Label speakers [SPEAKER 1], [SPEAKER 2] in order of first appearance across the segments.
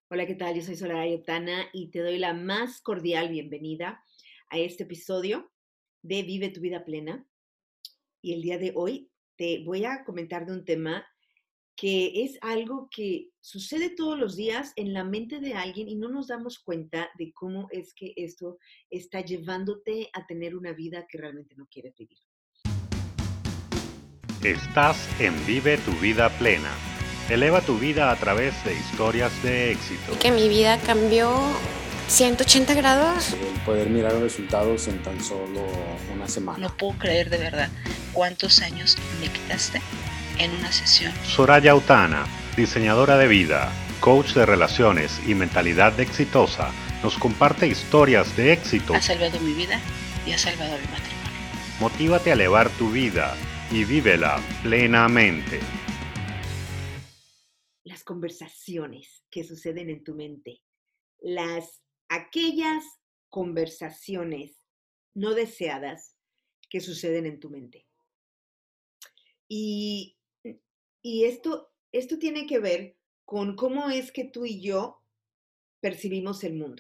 [SPEAKER 1] Hola, ¿qué tal? Yo soy Soraya Yotana y te doy la más cordial bienvenida a este episodio de Vive tu vida plena. Y el día de hoy te voy a comentar de un tema que es algo que sucede todos los días en la mente de alguien y no nos damos cuenta de cómo es que esto está llevándote a tener una vida que realmente no quieres vivir.
[SPEAKER 2] Estás en Vive tu vida plena. Eleva tu vida a través de historias de éxito.
[SPEAKER 3] Que mi vida cambió 180 grados.
[SPEAKER 4] El poder mirar los resultados en tan solo una semana.
[SPEAKER 5] No puedo creer de verdad cuántos años me quitaste en una sesión.
[SPEAKER 2] Soraya Autana, diseñadora de vida, coach de relaciones y mentalidad exitosa, nos comparte historias de éxito.
[SPEAKER 5] Ha salvado mi vida y ha salvado mi matrimonio.
[SPEAKER 2] Motívate a elevar tu vida y vívela plenamente.
[SPEAKER 1] Las conversaciones que suceden en tu mente, aquellas conversaciones no deseadas que suceden en tu mente. Y, y esto tiene que ver con cómo es que tú y yo percibimos el mundo.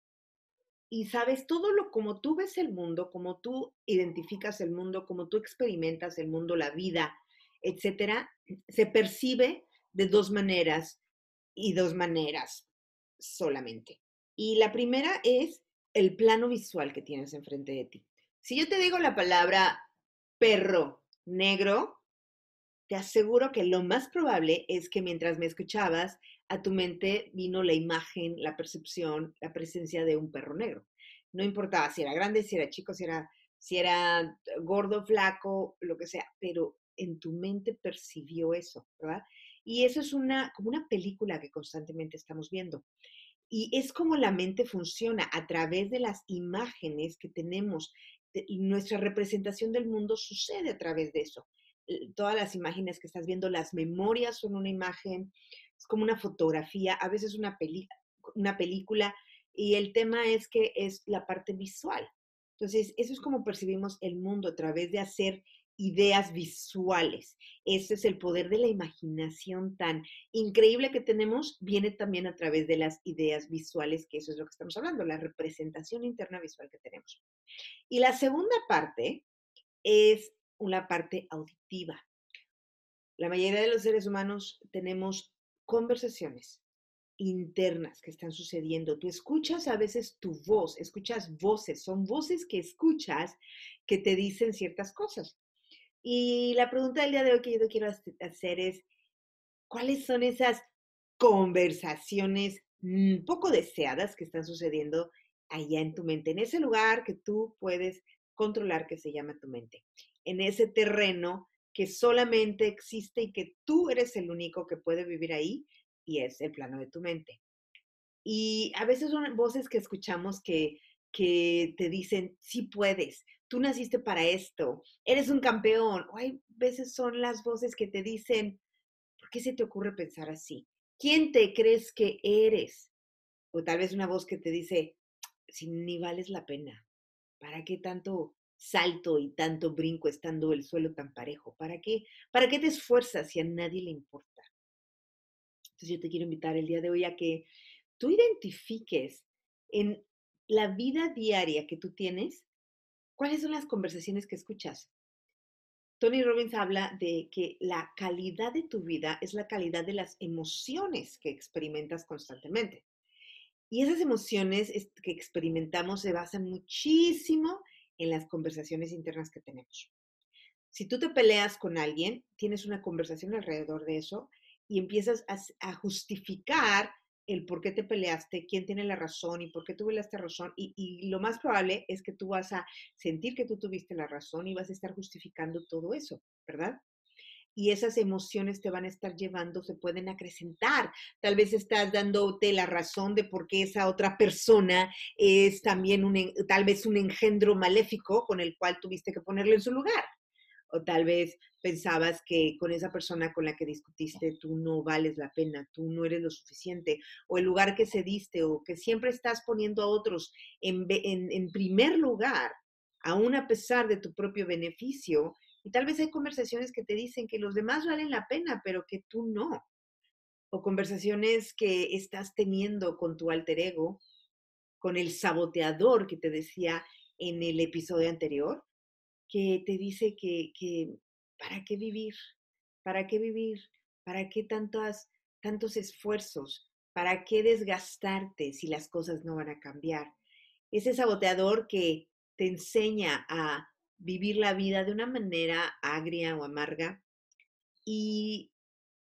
[SPEAKER 1] Y sabes, como tú ves el mundo, como tú identificas el mundo, como tú experimentas el mundo, la vida, etcétera, se percibe de dos maneras y dos maneras solamente. Y la primera es el plano visual que tienes enfrente de ti. Si yo te digo la palabra perro negro, te aseguro que lo más probable es que mientras me escuchabas, a tu mente vino la imagen, la percepción, la presencia de un perro negro. No importaba si era grande, si era chico, si era gordo, flaco, lo que sea, pero en tu mente percibió eso, ¿verdad? Y eso es como una película que constantemente estamos viendo. Y es como la mente funciona a través de las imágenes que tenemos. Nuestra representación del mundo sucede a través de eso. Todas las imágenes que estás viendo, las memorias son una imagen, es como una fotografía, a veces una película, y el tema es que es la parte visual. Entonces, eso es como percibimos el mundo a través de hacer ideas visuales. Ese es el poder de la imaginación tan increíble que tenemos, viene también a través de las ideas visuales, que eso es lo que estamos hablando, la representación interna visual que tenemos. Y la segunda parte es una parte auditiva. La mayoría de los seres humanos tenemos conversaciones internas que están sucediendo. Tú escuchas a veces tu voz, escuchas voces, son voces que escuchas que te dicen ciertas cosas. Y la pregunta del día de hoy que yo quiero hacer es, ¿cuáles son esas conversaciones poco deseadas que están sucediendo allá en tu mente, en ese lugar que tú puedes controlar, que se llama tu mente, en ese terreno que solamente existe y que tú eres el único que puede vivir ahí, y es el plano de tu mente? Y a veces son voces que escuchamos que te dicen, sí puedes, tú naciste para esto, eres un campeón. O hay veces son las voces que te dicen, ¿por qué se te ocurre pensar así? ¿Quién te crees que eres? O tal vez una voz que te dice, si ni vales la pena, ¿para qué tanto salto y tanto brinco estando el suelo tan parejo? ¿Para qué te esfuerzas si a nadie le importa? Entonces yo te quiero invitar el día de hoy a que tú identifiques en la vida diaria que tú tienes, cuáles son las conversaciones que escuchas. Tony Robbins habla de que la calidad de tu vida es la calidad de las emociones que experimentas constantemente. Y esas emociones que experimentamos se basan muchísimo en las conversaciones internas que tenemos. Si tú te peleas con alguien, tienes una conversación alrededor de eso y empiezas a justificar el por qué te peleaste, quién tiene la razón y por qué tuve esta razón. Y lo más probable es que tú vas a sentir que tú tuviste la razón y vas a estar justificando todo eso, ¿verdad? Y esas emociones te van a estar llevando, se pueden acrecentar. Tal vez estás dándote la razón de por qué esa otra persona es también tal vez un engendro maléfico con el cual tuviste que ponerlo en su lugar. O tal vez pensabas que con esa persona con la que discutiste tú no vales la pena, tú no eres lo suficiente, o el lugar que cediste, o que siempre estás poniendo a otros en primer lugar, aún a pesar de tu propio beneficio. Y tal vez hay conversaciones que te dicen que los demás valen la pena, pero que tú no. o conversaciones que estás teniendo con tu alter ego, con el saboteador que te decía en el episodio anterior, que te dice que ¿para qué vivir? ¿Para qué vivir? ¿Para qué tantos esfuerzos? ¿Para qué desgastarte si las cosas no van a cambiar? Ese saboteador que te enseña a vivir la vida de una manera agria o amarga y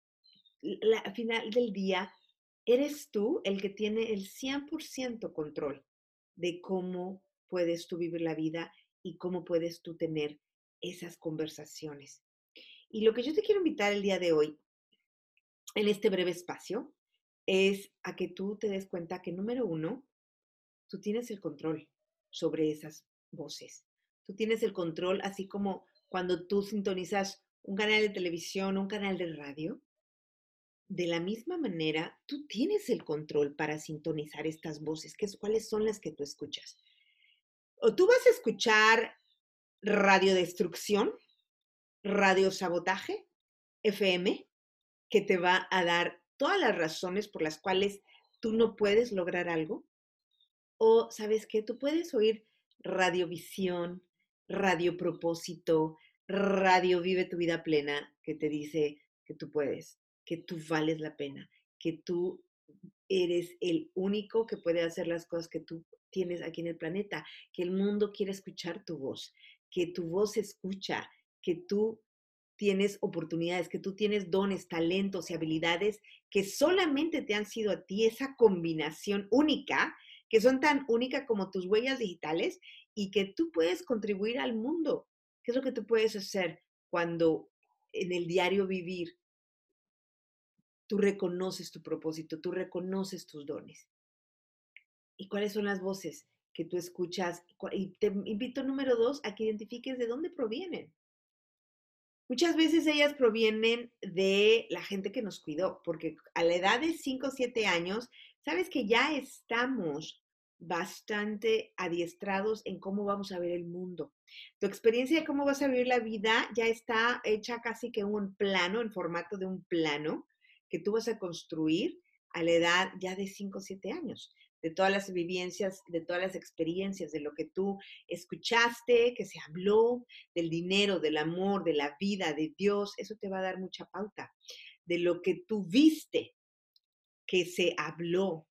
[SPEAKER 1] al final del día eres tú el que tiene el 100% control de cómo puedes tú vivir la vida y cómo puedes tú tener esas conversaciones. Y lo que yo te quiero invitar el día de hoy, en este breve espacio, es a que tú te des cuenta que, número uno, tú tienes el control sobre esas voces. Tú tienes el control, así como cuando tú sintonizas un canal de televisión o un canal de radio. De la misma manera, tú tienes el control para sintonizar estas voces, cuáles son las que tú escuchas. O tú vas a escuchar radiodestrucción, radiosabotaje, FM, que te va a dar todas las razones por las cuales tú no puedes lograr algo. O, ¿sabes qué? Tú puedes oír radiovisión, radio propósito, radio vive tu vida plena, que te dice que tú puedes, que tú vales la pena, que tú eres el único que puede hacer las cosas que tú tienes aquí en el planeta, que el mundo quiere escuchar tu voz, que tu voz se escucha, que tú tienes oportunidades, que tú tienes dones, talentos y habilidades que solamente te han sido a ti esa combinación única, que son tan únicas como tus huellas digitales y que tú puedes contribuir al mundo. ¿Qué es lo que tú puedes hacer cuando en el diario vivir tú reconoces tu propósito, tú reconoces tus dones? ¿Y cuáles son las voces que tú escuchas? Y te invito, número dos, a que identifiques de dónde provienen. Muchas veces ellas provienen de la gente que nos cuidó, porque a la edad de 5 o 7 años, sabes que ya estamos bastante adiestrados en cómo vamos a ver el mundo. Tu experiencia de cómo vas a vivir la vida ya está hecha casi que un plano, en formato de un plano, que tú vas a construir a la edad ya de 5 o 7 años, de todas las vivencias, de todas las experiencias, de lo que tú escuchaste, que se habló, del dinero, del amor, de la vida, de Dios. Eso te va a dar mucha pauta. De lo que tú viste, que se habló,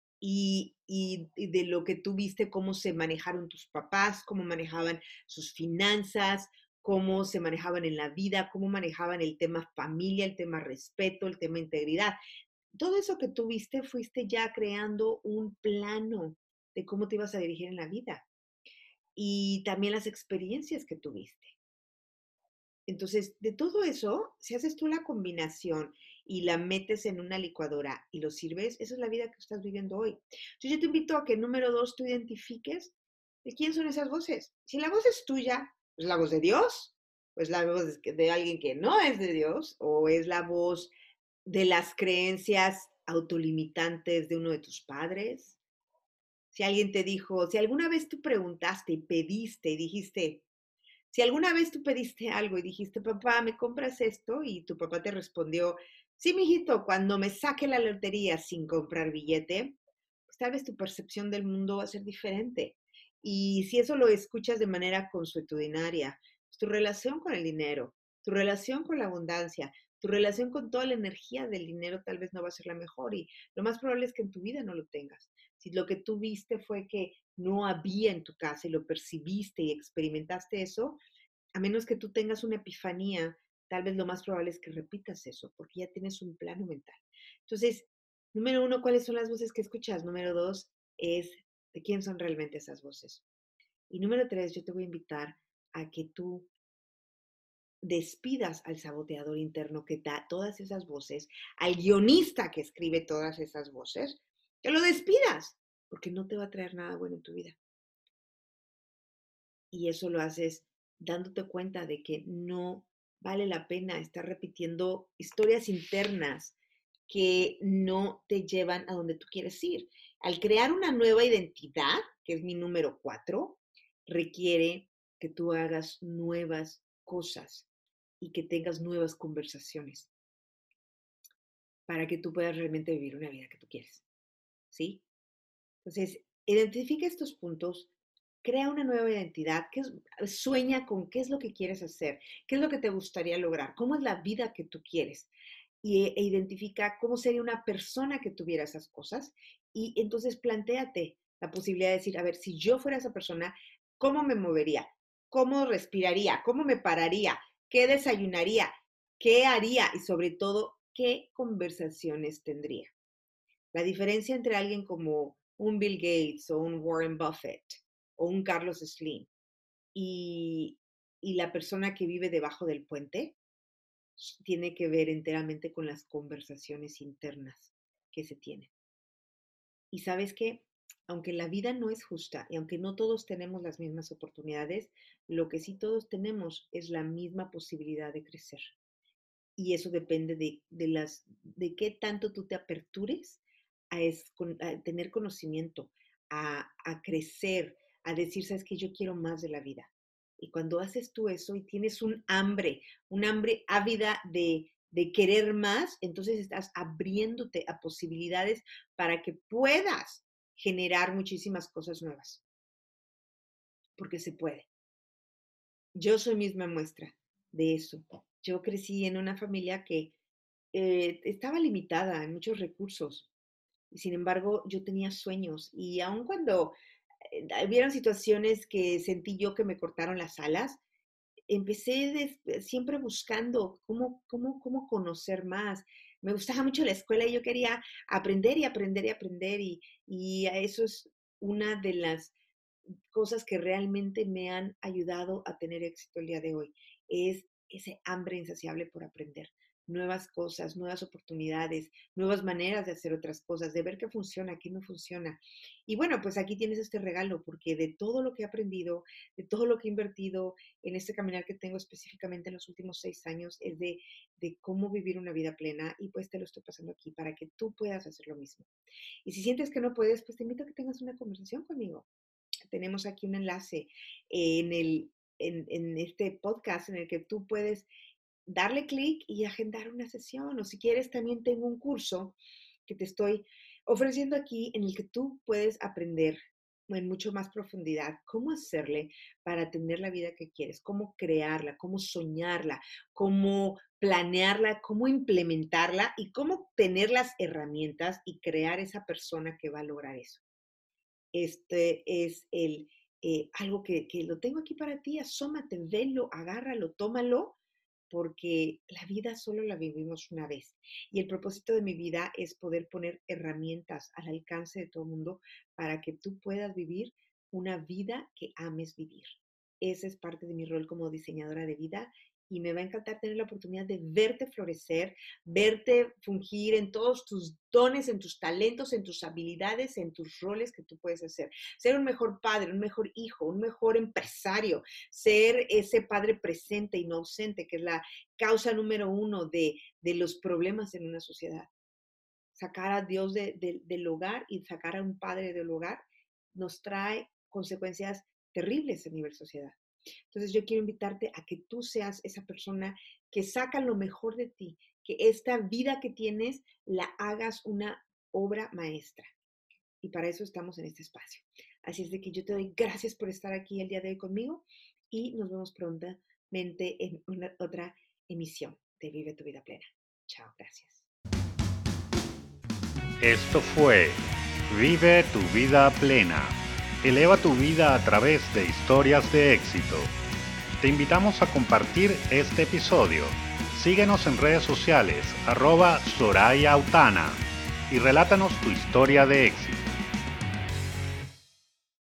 [SPEAKER 1] y de lo que tú viste, cómo se manejaron tus papás, cómo manejaban sus finanzas, cómo se manejaban en la vida, cómo manejaban el tema familia, el tema respeto, el tema integridad. Todo eso que tú viste, fuiste ya creando un plano de cómo te ibas a dirigir en la vida y también las experiencias que tuviste. Entonces, de todo eso, si haces tú la combinación y la metes en una licuadora y lo sirves, esa es la vida que estás viviendo hoy. Entonces, yo te invito a que, número dos, tú identifiques de quién son esas voces. Si la voz es tuya, ¿es la voz de Dios? ¿O es la voz de alguien que no es de Dios? ¿O es la voz de las creencias autolimitantes de uno de tus padres? Si alguien te dijo, si alguna vez tú preguntaste y pediste y dijiste, si alguna vez tú pediste algo y dijiste, papá, ¿me compras esto? Y tu papá te respondió, sí, mijito, cuando me saque la lotería sin comprar billete, pues tal vez tu percepción del mundo va a ser diferente. Y si eso lo escuchas de manera consuetudinaria, pues tu relación con el dinero, tu relación con la abundancia, tu relación con toda la energía del dinero tal vez no va a ser la mejor y lo más probable es que en tu vida no lo tengas. Si lo que tú viste fue que no había en tu casa y lo percibiste y experimentaste eso, a menos que tú tengas una epifanía, tal vez lo más probable es que repitas eso, porque ya tienes un plano mental. Entonces, número uno, ¿cuáles son las voces que escuchas? Número dos, es de quién son realmente esas voces. Y número tres, yo te voy a invitar a que tú despidas al saboteador interno que da todas esas voces, al guionista que escribe todas esas voces, que lo despidas, porque no te va a traer nada bueno en tu vida. Y eso lo haces dándote cuenta de que no vale la pena estar repitiendo historias internas que no te llevan a donde tú quieres ir. Al crear una nueva identidad, que es mi número 4, requiere que tú hagas nuevas cosas y que tengas nuevas conversaciones. para que tú puedas realmente vivir una vida que tú quieres, ¿sí? Entonces, identifica estos puntos, crea una nueva identidad, sueña con qué es lo que quieres hacer, qué es lo que te gustaría lograr, cómo es la vida que tú quieres e identifica cómo sería una persona que tuviera esas cosas y entonces plantéate la posibilidad de decir, a ver, si yo fuera esa persona, ¿cómo me movería? ¿Cómo respiraría? ¿Cómo me pararía? ¿Qué desayunaría? ¿Qué haría? Y sobre todo, ¿qué conversaciones tendría? La diferencia entre alguien como un Bill Gates o un Warren Buffett o un Carlos Slim y, y la persona que vive debajo del puente tiene que ver enteramente con las conversaciones internas que se tienen. Y sabes que, aunque la vida no es justa y aunque no todos tenemos las mismas oportunidades, lo que sí todos tenemos es la misma posibilidad de crecer. Y eso depende de qué tanto tú te apertures a tener conocimiento, a crecer, a decir, sabes que yo quiero más de la vida. Y cuando haces tú eso y tienes un hambre ávida de querer más, entonces estás abriéndote a posibilidades para que puedas generar muchísimas cosas nuevas. Porque se puede. Yo soy misma muestra de eso. Yo crecí en una familia que estaba limitada en muchos recursos. Y sin embargo, yo tenía sueños. Y aun cuando hubieron situaciones que sentí yo que me cortaron las alas, empecé siempre buscando cómo conocer más. Me gustaba mucho la escuela y yo quería aprender y aprender y aprender. Y a eso es una de las cosas que realmente me han ayudado a tener éxito el día de hoy. Es ese hambre insaciable por aprender nuevas cosas, nuevas oportunidades, nuevas maneras de hacer otras cosas, de ver qué funciona, qué no funciona. Y bueno, pues aquí tienes este regalo, porque de todo lo que he aprendido, de todo lo que he invertido en este caminar que tengo específicamente en los últimos 6 años, es de cómo vivir una vida plena y pues te lo estoy pasando aquí para que tú puedas hacer lo mismo. Y si sientes que no puedes, pues te invito a que tengas una conversación conmigo. Tenemos aquí un enlace en este podcast en el que tú puedes darle clic y agendar una sesión. O si quieres, también tengo un curso que te estoy ofreciendo aquí en el que tú puedes aprender en mucho más profundidad cómo hacerle para tener la vida que quieres, cómo crearla, cómo soñarla, cómo planearla, cómo implementarla y cómo tener las herramientas y crear esa persona que va a lograr eso. Este es algo que lo tengo aquí para ti. Asómate, velo, agárralo, tómalo, porque la vida solo la vivimos una vez. Y el propósito de mi vida es poder poner herramientas al alcance de todo el mundo para que tú puedas vivir una vida que ames vivir. Ese es parte de mi rol como diseñadora de vida y me va a encantar tener la oportunidad de verte florecer, verte fungir en todos tus dones, en tus talentos, en tus habilidades, en tus roles que tú puedes hacer. Ser un mejor padre, un mejor hijo, un mejor empresario, ser ese padre presente y no ausente, que es la causa número 1 de los problemas en una sociedad. Sacar a Dios del hogar y sacar a un padre del hogar nos trae consecuencias terribles a nivel sociedad. Entonces yo quiero invitarte a que tú seas esa persona que saca lo mejor de ti, que esta vida que tienes la hagas una obra maestra. Y para eso estamos en este espacio. Así es de que yo te doy gracias por estar aquí el día de hoy conmigo y nos vemos prontamente en otra emisión de Vive tu Vida Plena. Chao, gracias.
[SPEAKER 2] Esto fue Vive tu Vida Plena. Eleva tu vida a través de historias de éxito. Te invitamos a compartir este episodio. Síguenos en redes sociales @Soraya Autana y relátanos tu historia de éxito.